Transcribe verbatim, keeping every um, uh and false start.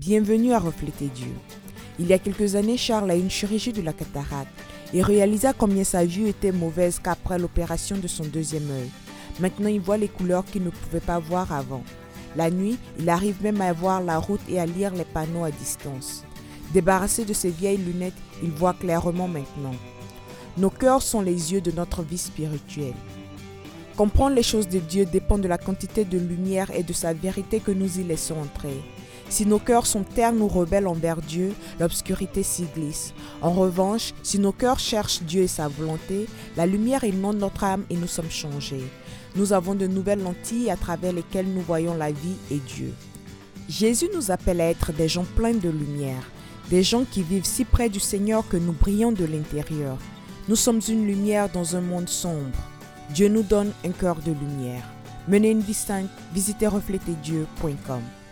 Bienvenue à Refléter Dieu. Il y a quelques années, Charles a eu une chirurgie de la cataracte et réalisa combien sa vue était mauvaise qu'après l'opération de son deuxième œil. Maintenant, il voit les couleurs qu'il ne pouvait pas voir avant. La nuit, il arrive même à voir la route et à lire les panneaux à distance. Débarrassé de ses vieilles lunettes, il voit clairement maintenant. Nos cœurs sont les yeux de notre vie spirituelle. Comprendre les choses de Dieu dépend de la quantité de lumière et de sa vérité que nous y laissons entrer. Si nos cœurs sont ternes ou rebelles envers Dieu, l'obscurité s'y glisse. En revanche, si nos cœurs cherchent Dieu et sa volonté, la lumière inonde notre âme et nous sommes changés. Nous avons de nouvelles lentilles à travers lesquelles nous voyons la vie et Dieu. Jésus nous appelle à être des gens pleins de lumière, des gens qui vivent si près du Seigneur que nous brillons de l'intérieur. Nous sommes une lumière dans un monde sombre. Dieu nous donne un cœur de lumière. Menez une vie sainte, visitez refléter dieu point com.